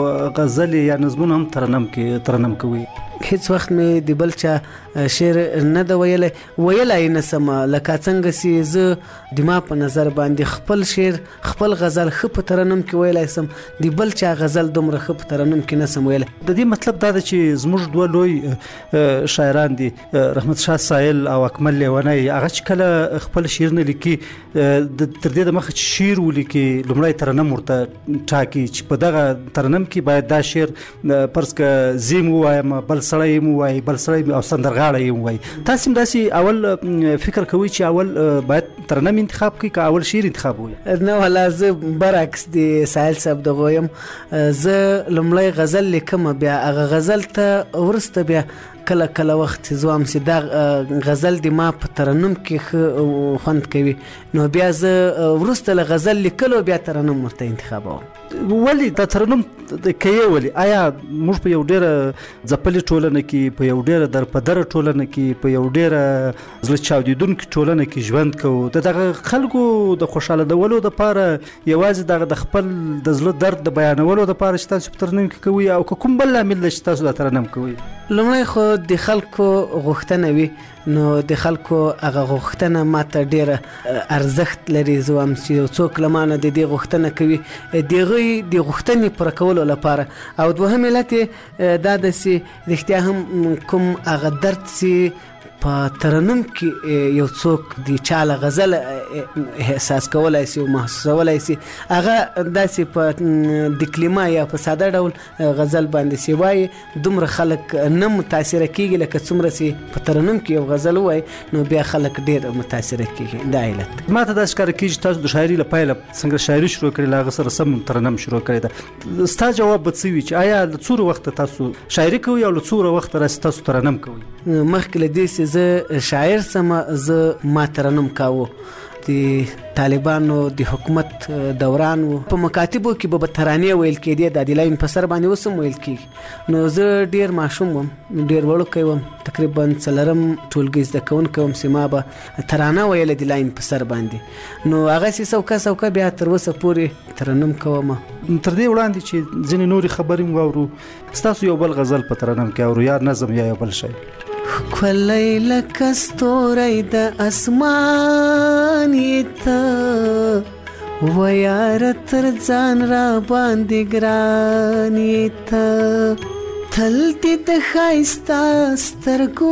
غزل یا نظمونه هم ترنم کوي؟ هیڅ وخت مې د بل چا شعر نه د ویلای نه سم لکه څنګه چې زه د ما په نظر باندې خپل شعر خپل غزل ښه په ترنم کې ویلای سم د بل چا غزل دومره ښه په ترنم کې نه سم ویلای. د دې مطلب دا ده چې زموږ دوه لوی شاعران دي رحمت شاه سایل او اکمل لیونی هغه چې کله خپل شعرونه لیکي تر دې د مخه چې شعر ولیکي لومړی ترنم ورته ټاکي چې په دغه ترنم کې باید دا شعر فرض که زیم ووایم بل سړی مو وایي بل سړی او سندرغاړی یې وایي تاسو داسې اول فکر کوئ چې اول باید ترنم انتخاب کړئ که اول شعر انتخاب وي؟ نه والا زه برعکس د سایل صاحب دغه یم زه لومړی غزل لیکم بیا هغه غزل ته وروسته بیا کله کله وخت زوام سي دا غزل د ما په ترنم کې خوند کوي نو بیا زه وروسته له غزل لیکلو بیا ترنم ورته انتخابوم. ولی دا ترنم کوي ولی آیا موږ په یو ډیره ځپلې ټولنه کې په یو ډیره درپدره ټولنه کې په یو ډیره زړه چاودیدونکې ټولنه کې ژوند کوو دغه خلکو د خوشحالولو دپاره یوازې دغه د خپل د زړه درد د بیانولو دپاره چې تاسو په ترنم کې کوئ او که کوم بل لامل دی چې تاسو دا ترنم کوئ؟ لومړی خو د خلکو غوښتنه وي نو د خلکو هغه غوښتنه ماته ډیره ارزښت لري زه وایم چې یو څوک له مانه د دې غوښتنه کوي د هغوی د غوښتنې پوره کولو لپاره او دوهم علت یې دا ده چې رښتیا هم کوم هغه درد چې په ترنم کې یو څوک د چا له غزل احساس کولی سي او محسوسولی سي هغه داسې په د کلمه یا په ساده ډول غزل باندې سي وایي دومره خلک نه متاثره کېږي لکه څومره چې په ترنم کې یو غزل ووایي نو بیا خلک ډېر متاثره کېږي دا علت. ما ته داسې ښکاره کېږي چې تاسو د شاعري له پیله څنګه شاعري شروع کړې له هغه سره سم ترنم شروع کړې ده ستا جواب به څه وي چې آیا له څومره وخته تاسو شاعري کوئ او له څومره وخته راسې تاسو ترنم کوئ؟ مخکې له دې چې زه شاعر سم زه ما ترنم کاوه د طالبانو د حکومت دوران و په مکاتبو کې به ترانې ویل کېدې د عادل امین په سر باندې اوس هم ویل کېږي نو زه ډېر ماشوم وم ډېر وړوکی وم تقریبا څلورم ټولګي زده کوونکی وم چې ما به ترانه ویله د لاین په سر باندې نو هغسې سوکه سوکه بیا تر اوسه پورې ترنم کوم. تر دې وړاندې چې ځینې نورې خبرې مو واورو ستاسو یو بل غزل په ترنم کې اورو یا نظم یا یو بل شی؟ ښکلی لکه ستوری د اسمان یې ته ویاره تر ځان را باندې ګران یې ته تل دې د ښایسته سترګو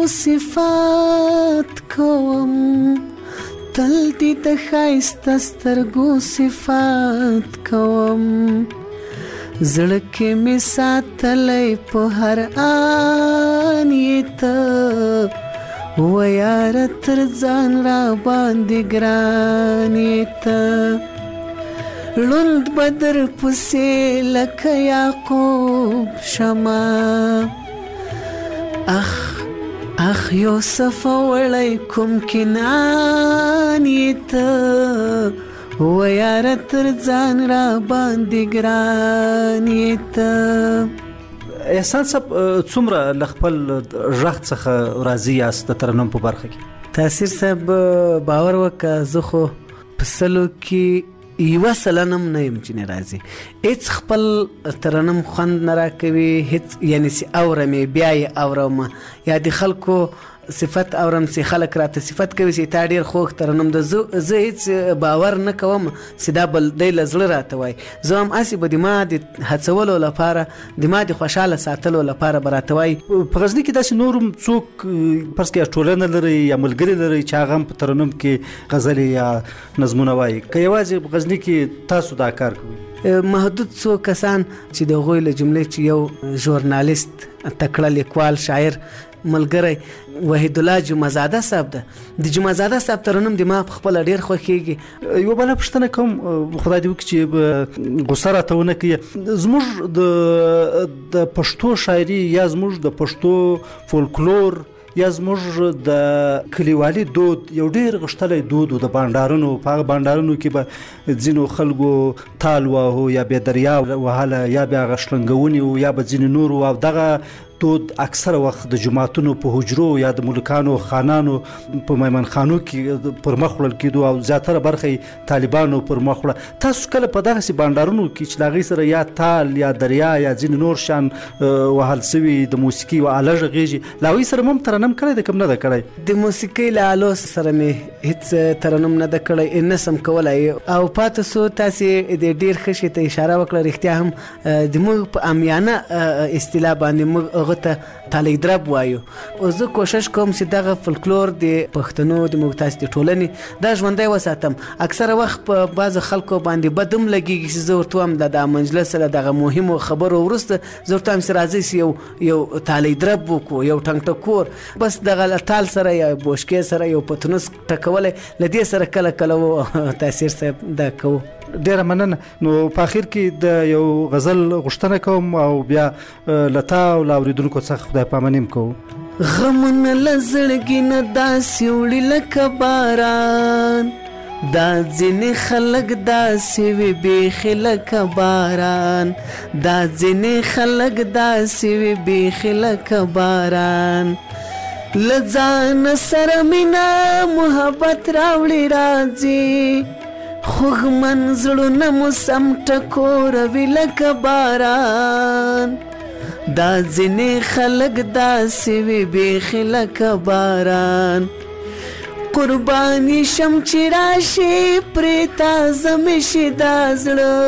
صفات کوم تل دې د ښایسته سترګو صفات کوم زړه کې مې ساتلی په هر آن یې ته ویاره تر ځان را باندې ګران یې ته لوند بدر پسې لکه یعقوب شمه اخ یوسف وړی کوم کنعان یې ته ویاره تر ځان را باندې ګران یې ته. احسان صاحب څومره له خپل غږ څخه راضي یاست د ترنم په برخه کې؟ تاثیر صاحب باور وکړه زه خو په سلو کې یوه سلنه هم نه یم چې نه راځي. هېڅ خپل ترنم خوند نه راکوي، هېڅ یعنې چې اورم یې بیا یې اورم یا د خلکو صفت اورم چې خلک راته صفت کوي چې تا ډېر خوږ ترنم ده. زه هېڅ باور نه کوم چې دا بل دی له زړه راته وایي. زه هم هسې به د ما د هڅولو لپاره د ما د خوشحاله ساتلو لپاره به راته وایي. په غزني کې داسې نور هم څوک فرض کړئ ټولنه لري یا ملګري لري چې هغه هم په ترنم کې غزلې یا نظمونه وایي، که یوازې په غزني کې تاسو دا کار کوئ؟ محدود څو کسان چې د هغوی له جملې چې یو ژورنالیست تکړه لیکوال شاعر ملګری وحید الله جمعزاده صاحب ده. د جمعزاده صاحب ترنم د ما په خپله ډېر خوښېږي. یوه بله پوښتنه کوم، خدای دې وکړي چې غوسه راته ونه کړي، زموږ د پښتو شاعري یا زموږ د پښتو فولکلور یا زموږ د کلیوالي دود یو ډېر غښتلی دود و د بانډارونو. په هغه بانډارونو کې به ځینو خلکو تال واهو یا بیا دریا وهله یا بیا هغه شلنګونې و یا به ځینې نور و، او دغه دود اکثره وخت د جماعتونو په حجرو یا د ملکانو خانانو په میمنخانو کې پر مخ وړل کېدو او زیاتره برخه طالبانو پر مخ وړه. تاسو کله په دغسې بانډارونو کې چې د هغې سره یا تال یا دریا یا ځینې نور شیان وهل سوي د موسیقي یوه آله غږېږي، له هغوی سره هم ترنم کړی ده که نه ده کړی؟ د موسیقۍ له آلو سره مې هېڅ ترنم نه ده کړی، نه سم کولی. او پاتې سو تاسې د ډېر ښه شي ته اشاره وکړه. رښتیا هم زموږ په عامیانه اصطلاح باندې موږ هغه ته تالی درب وایو. او زه کوشش کوم چې دغه فولکلور د پښتنو د موږ تاسې د ټولنې دا ژوندی وساتم. اکثره وخت په بعضو خلکو باندې بد هم لګېږي چې زه ورته وایم د مجلس له دغه مهمو خبرو وروسته زه ورته وایم چې راځئ چې یو تالی درب وکړو، یو ټنګ ټکور، بس دغه تال سره یا بوشکې سره یو پتنوس ټکولی له دې سره کله کله تاثیر صاحب دا کوو. ډیره مننه. نو په اخر کې د یو غزل غوښتنه کوم او بیا له تا او له اورېدونکو څخه خدای پاماني هم کوو. غمونه له زړګي نه داسې وړي لکه باران، دا ځینې خلک داسې وي بیخي لکه باران، دا ځینې خلک داسې وي بیخي لکه باران. له ځان سره مینه محبت راوړي راځي، خوږ منزړونه مو سم ټکوروي لکه باران، دا ځینې خلک داسې وي بیخي لکه باران. قرباني شم چې راشي پرې تازه مې شي دا زړه،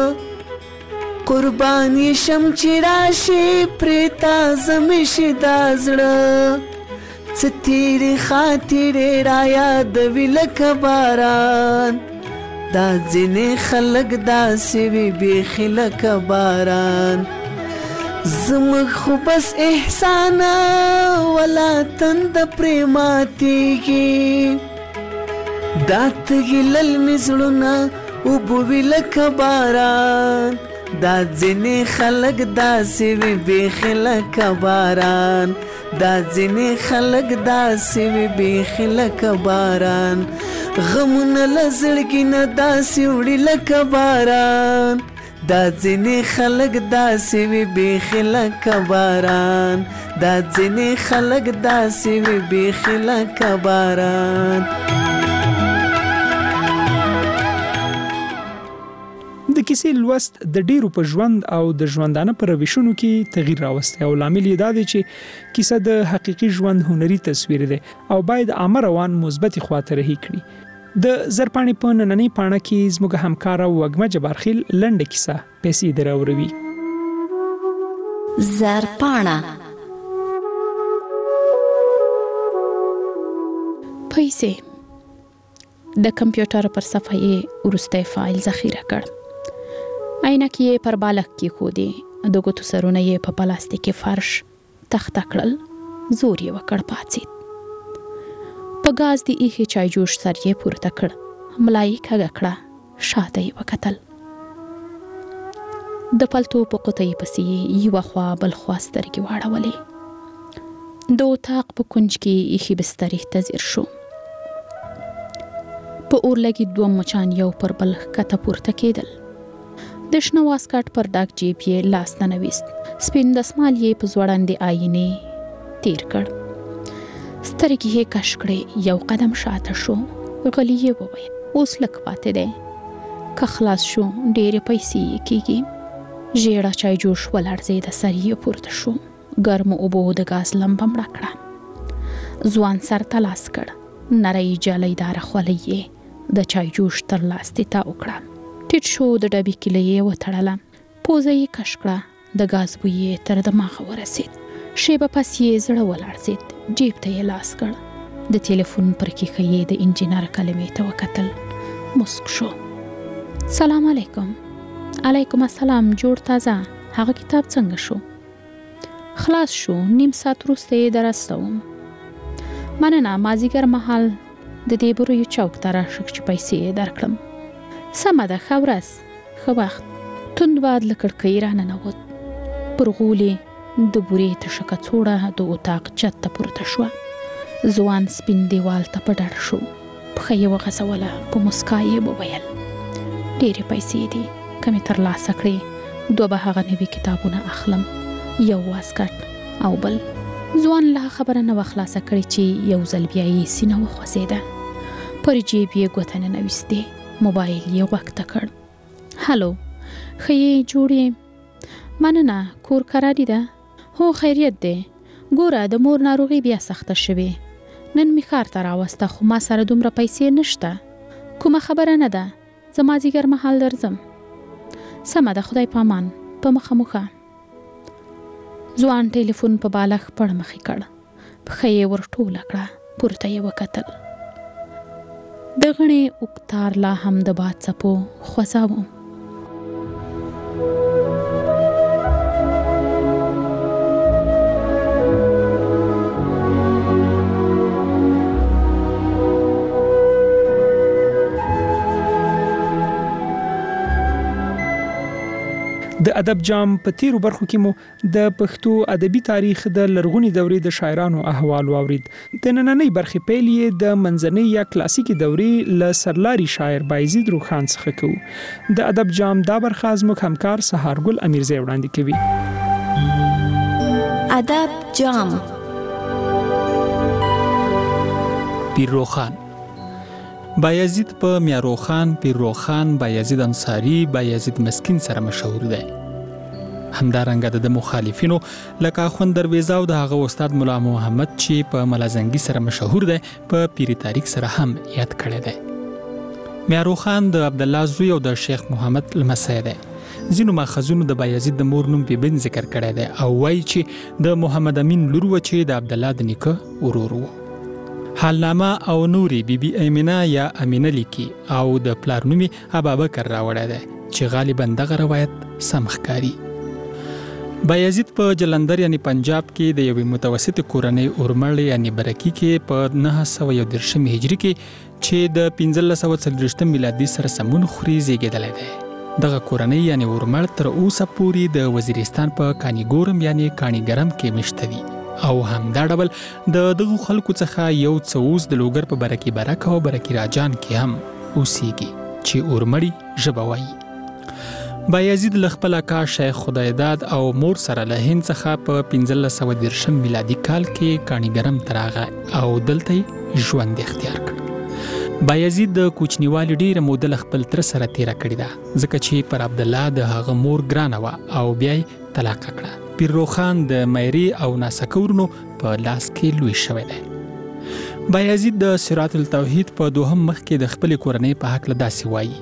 قرباني شم چې راشي پرې تازه مې شي دا زړه، څه تیرې خاطرې را یادوي لکه باران، دا ځینې خلک داسې وي بیخي لکه باران. زموږ خو بس احسانه ولا تنده پرې ماتېږي، دا تږي للمې زړونه اوبه وي لکه باران، دا ځینې خلک داسې وي بیخي لکه باران، دا ځینې خلک داسې وي بیخي لکه باران. غمونه له زړګي نه داسې وړي لکه باران، دا ځینې خلک داسې وي بیخي لکه باران، دا ځینې خلک داسې وي بیخي لکه باران. د کیسې لوست د ډیرو په ژوند او د ژوندانه پر روشونو کې تغییر راوستی او لامل یې دا دی چې کیسه د حقیقي ژوند هنري تصویر دی او باید عامه روان مثبت خواته رهي کړي. د زرپاڼې په نننۍ پاڼه کې زموږ همکار وګمه جبارخیل لنډه کیسه پیسې دراوروي. زرپاڼه پیسې د کمپیوټر پر صفحه یې ورسته فایل ذخیره کړ. عینکې یې پر بالښت کې خودي، د ګوتو سرونه یې په پلاستیکي فرش تخته کړل. زور یې وکړ پاڅېد. په غاز دی ایخي چای جوش سر یې پورته کړ. ملایي کږه کړه. شاته یې وکتل. د پلتو په قطۍ پسې یوه خوا بل خوا سترګې واړولې. د اتاق په کنج کې ایښي بسترې ته ځیر شو. په اورلګي دوه مچان یو پر بل ښکته پورته کېدل. د شنه واسکټ پر ډاک جیب یې لاس ننویست. سپین دسمال یې په ځوړندې آینې تیر کړ. سترګې یې کش کړې. یو قدم شاته شو. غلی یې وویل اوس لږ پاتې دی. که خلاص شو ډېرې پیسې یې کېږي. ژېړه چای جوش ولړزېده. سر یې پورته شو. ګرمو اوبو د ګاز لمبه مړه کړه. ځوان سر ته لاس کړ. نری جالیداره خولۍ یې د چای جوش تر لاستي تاو کړه. ټیټ شو. د ډبې کیلۍ یې وتړله. پوزه یې کش کړه. د ګاز بوی یې تر دماغه ورسېد. شیبه پس یې زړه ولړزېد. جیب ته یې لاس کړ. د تلیفون پر کیښه یې د انجینر کلمې ته وکتل. مسک شو. سلام علیکم. علیکم السلام. جوړ تازه. هغه کتاب څنګه شو؟ خلاص شو. نیم ساعت وروسته یې درستوم. مننه. مازیګر مهال د دې برویو چوک ته راشه چې پیسې یې درکړم. سمه ده. ښه ورځ. ښه وخت. توند باد له کړکۍ راننوت. پر غولې د بورې تشه کڅوړه د اتاق چت ته پورته شوه. ځوان سپین دیوال ته په ډډ شو. پښه یې وغځوله. په مسکا یې وویل ډېرې پیسې دي. که مې ترلاسه کړې 2 به هغه نوي کتابونه اخلم. یو واسکټ او بل. ځوان لا خبره نه وه خلاصه کړې چې یو ځل بیا یې سینه وخوځېده. پر جیب یې ګوته ننویستې. موبایل یې غوږ ته کړ. هلو. ښه یې جوړ یې؟ مننه. کور کراري ده؟ هو خیریت دی. ګوره د مور ناروغي بیا سخته شوې. نن مې ښار ته راوسته خو ما سره دومره پیسې نشته. کومه خبره نه ده. زه مازدیګر مهال درځم. سمه ده. خدای پامان. په مخه موښه. ځوان ټلیفون په بالښت پړمخې کړ. پښه یې ور ټوله کړه. پورته یې وکتل. د غڼې اوکتار لا هم د باد څپو خوځاوه. د ادب جام په تیرو برخو کې مو د پښتو ادبي تاریخ د لرغونی دورې د شاعرانو احوال واورید. د نننۍ برخې پیل یې د منځنۍ یا کلاسیکي دورې له سرلاري شاعر بایزید روخان څخه کوو. د ادب جام دا برخه زموږ همکار سهارګل امیرزی وړاندې کوي. ادب جام. پیرروخان. بایزید په میاروخان، پیرروخان، بایزید انصاری، بایزید مسکین سره مشهور دی. همدارنګه د مخالفینو لکه اخوند درویزه او د هغه استاد مولا محمد چې په ملازنګي سره مشهور دی په پیری تاریخ سره هم یاد کړی دی. میاروخان د عبد الله زوی او د شیخ محمد لمسی دی. ځینو ماخذونو د بایزید د مور نوم بیبن ذکر کړی دی او وایي چې د محمد امین لور و چې د عبد الله د نیکه ورور و. حالنامه او نوري بیبي ایمنه یا امینه لیکي او د پلار نوم ابابکر راوړی دی چې غالبا دغه روایت سم ښکاري. بایزید په جلندر یعنی پنجاب کې د یوې متوسطې کورنۍ اورمړ یعنی برکی کې په 913 هجری کې چې د 1540 میلادي سره سمون خوري زیږیدلی دی. دغه کورنۍ یعنی اورمړ تر اوسه پورې د وزیرستان په کانیګورم یعنی کانیګرم کې مشته دي او همدا ډول د دغو خلکو څخه یو څه اوس د لوګر په برکی برک او برکی راجان کې هم اوسېږي چې اورمړي ژبه وایي. بایزید له خپل اکا شیخ خدایداد او مور سره له هند څخه په 1513 میلادي کال کې کانیګرم ته راغی او دلته ژوند اختیار کړ. بایزید د کوچنیوالي ډیره موده له خپل تر سره تیره کړې ده ځکه چې پر عبد الله د هغه مور ګرانه وه او بیا یې طلاق کړه. پیرروخان د مایری او ناسکورونو په لاس کې لوی شوی دی. بایزید د صراط التوحید په دوهم مخ کې د خپل کورنۍ په حق له داسې وایي: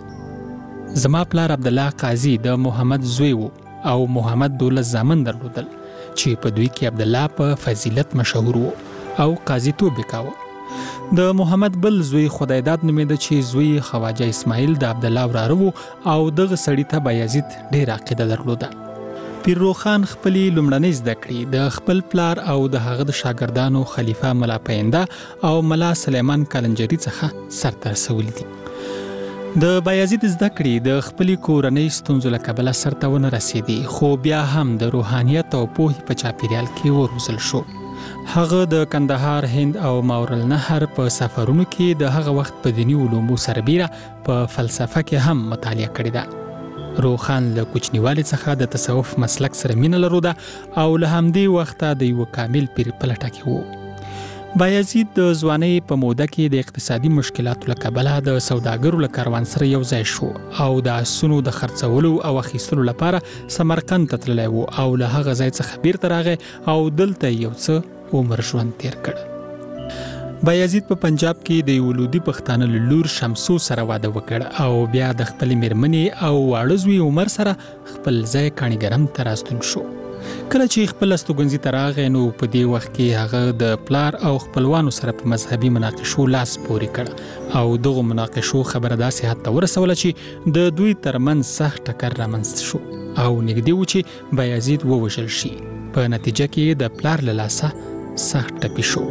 زما پلار عبد الله قاضي د محمد زوی و او محمد دولت زامن درلودل چې په دوی کې عبد الله په فضیلت مشهور و او قاضي توب وکاوه. د محمد بل زوی خدایداد نومېده چې زوی خواجه اسماعیل د عبد الله وراره و او دغه سړي ته بایزید ډېره عقیده درلوده. پیرروخان خپلې لومړنۍ زده کړې د خپل پلار او د هغه د شاګردانو خلیفه ملا پینده او ملا سلیمان کالنجری څخه سرته رسولې دي. د بایزید زده کړې د خپل کورنۍ ستونزو له کبله سرته ونه رسیدي، خو بیا هم د روحانیت او پوهې په چاپیریال کې وروزل شو. هغه د کندهار، هند او ماورالنهر په سفرونو کې د هغه وخت په دینی علومو سربیره په فلسفه کې هم مطالعه کړې ده. روخان له کوچنیوالي څخه د تصوف مسلک سره مینه لرله او له همدې وخته د یو کامل پیر په لټه کې و. بایزید د ځوانۍ په موده کې د اقتصادي مشکلاتو له کبله د سوداګرو له کاروان سره یو ځای شو او د آسونو د خرڅولو او اخیستلو لپاره سمرقند ته تللی و او له هغه ځای څخه بیرته راغی او دلته یو څه عمر ژوند تیر کړ. بایزید په پنجاب کې د یو لودي پښتانه له لور شمسو سره واده وکړ او بیا د خپلې مېرمنې او واړه زوی عمر سره خپل ځای کاڼیګرم ته راستون شو. کله چې خپل استوګنځي ته راغی نو په دې وخت کې هغه د پلار او خپلوانو سره په مذهبي مناقشو لاس پورې کړ او دغه مناقشو خبره داسې حد ته ورسوله چې د دوی ترمنځ سخت ټکر رامنځته شو او نږدې و چې بایزید ووژل شي. په نتیجه کې د پلار له لاسه سخت ټپي شو.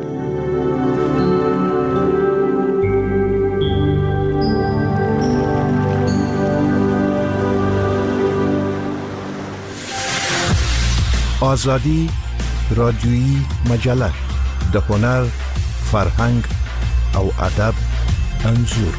آزادی رادیویی مجله د هنر، فرهنګ او ادب انځور.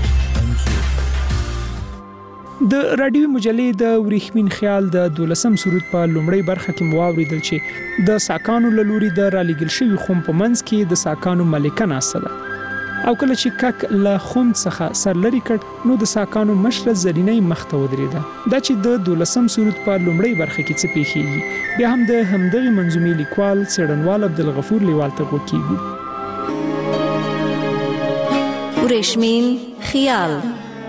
د رادیوي مجلې د وریښمین خیال د 12 سرود په لومړی برخه کې مو واوریدل چې د ساکانو له لوري د رالیږل شوي خون په منځ کې د ساکانو ملکه ناسته ده او کله چې کک له خون څخه سر لري کړ نو د ساکانو مشره زرینۍ مخ ته ودرېده. دا چې د 12 سرود په لومړی برخه کې څه پیښیږي بیا هم د همدغه منظومې لیکوال څېړنوال عبدالغفور لیوال ته غوږ کیږو. وریښمین خیال.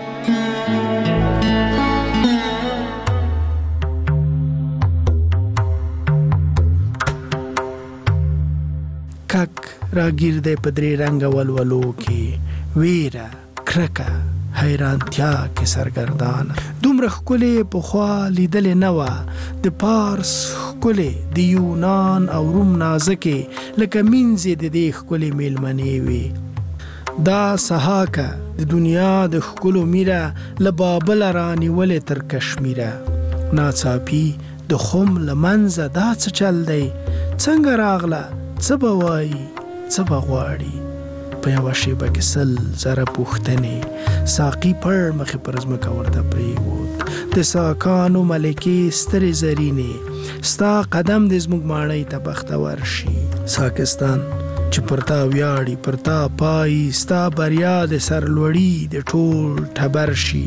کک راگیر دی پدری رنگ ولولو کې ویره، کرکه، حیرانتیا کې سرګردان. دومره ښکلې پخوا لیدلې نه وه د پارس ښکلې د یونان او روم نازکې لکه مینځې د دې ښکلې میلمنې وي. دا سهاکه د دنیا د ښکلو میره له بابله رانیولې تر کشمیره. ناڅاپي د خم له منځه دا څه چل دی، څنګه راغله، څه به وایي، څه به غواړي. په یوه شیبه کې 100 زره پوښتنې. ساقي پړ مخې پر ځمکه ورته پرېوت. د ساکانو ملکې سترې زرینې، ستا قدم د زموږ ماڼۍ ته بختور شي. ساکستان چې پر تا ویاړي، پر تا پایي، ستا بریا د سرلوړي د ټول ټبر شي.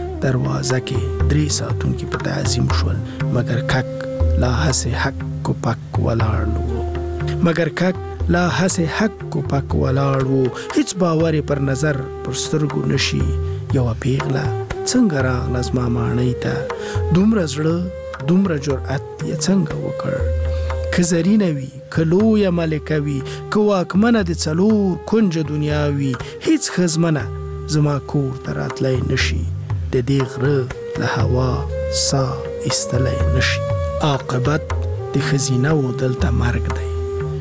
دروازه کې 3 ساعتونکي په تعظیم شول مګر کک لا هسې حق کو پک ولاړ و. مگر کک لا هسې حق کو پک ولاړ و. هیڅ باور پر نظر پر سترګو نشي. یوه پیغله څنګه راغله زما ماڼۍ ته، دومره زړه دومره جرأت یې څنګه وکړ. که زرینه وي، که لویه ملکه وي، که واکمنه د 4 کنجه دنیا وي، هیڅ ښځمنه زما کور ته راتلی نشي. د دې غره له هوا سا ایستلی نشي. عاقبت د ښځینه و دلته مرګ دی.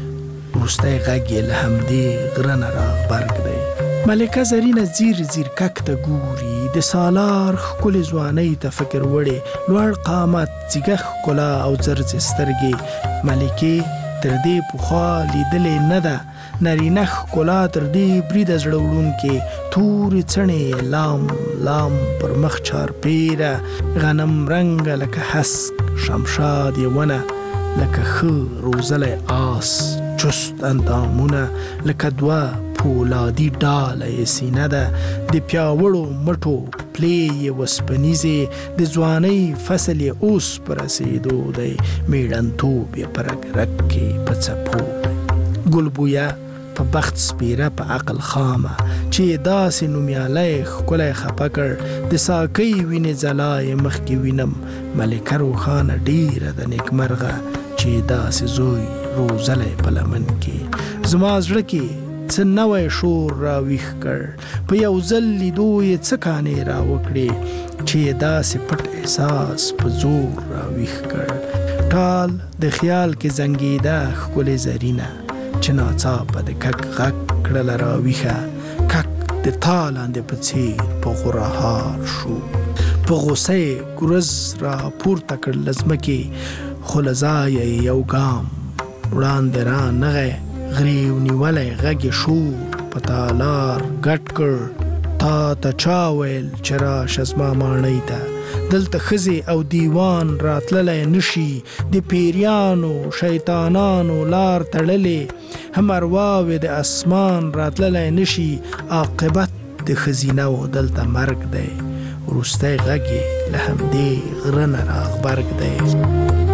وروستی غږ یې له همدې غره نه راغبرګ دی. ملکه زرینه زیر زیر کک ته ګوري، د سالار ښکلې ځوانۍ ته فکر وړې. لوړ قامت، ځیږه ښکلا او زرزې سترګې. ملکې تر دې پخوا لیدلې نه ده نرینه ښکلا، تر دې بریده زړه وړونکې. تورې څڼې لام لام پر مخ چارپیره، غنم رنګه لکه هسک، شمشاد یې ونه لکه ښه روزلی آس. چست اندامونه لکه 2 پولادي ډاله یې سینه ده. د پیاوړو مټو پلې یې وسپنیزې، د ځوانۍ فصل یې اوس په رسېدو دی. میړنتوب یې په رګ رګ کې په څپو دی. ګلبویه په بخت سپیره په عقل خامه، چې داسې نومیالی ښکلی خفه کړ. د ساقۍ وینې ځلا یې مخکې وینم. ملکه روښانه ډېره د نیکمرغه، چې داسې زوی روزلی په لمن کې. زما زړه کې څه نوی شور راویښ کړ. په یو ځل لیدو یې څه کانې راوکړې، چې داسې پټ احساس په زور راویښ کړ. ټال د خیال کې زنګېده ښکلې زرینه، چې ناڅاپه د کک غږ کړله راویښه. کک د تالاندې په څیر په غورهار شو. په غوسه ګرز را پورته کړ لزمکې، خو له ځایه یو ګام وړاندې را نغی، غریو نیولی غږ شور په تالار ګډ کړ. تا ته چا ویل چې راشه زما ماڼۍ ته، دلته ښځې او دیوان راتللی نشي، د پیریانو شیطانانو لار تړلې، هم ارواوې د اسمان راتللی نشي، عاقبت د ښځینه و دلته مرګ دی، وروستی غږ یې له همدې غره نه راغبرګ دی.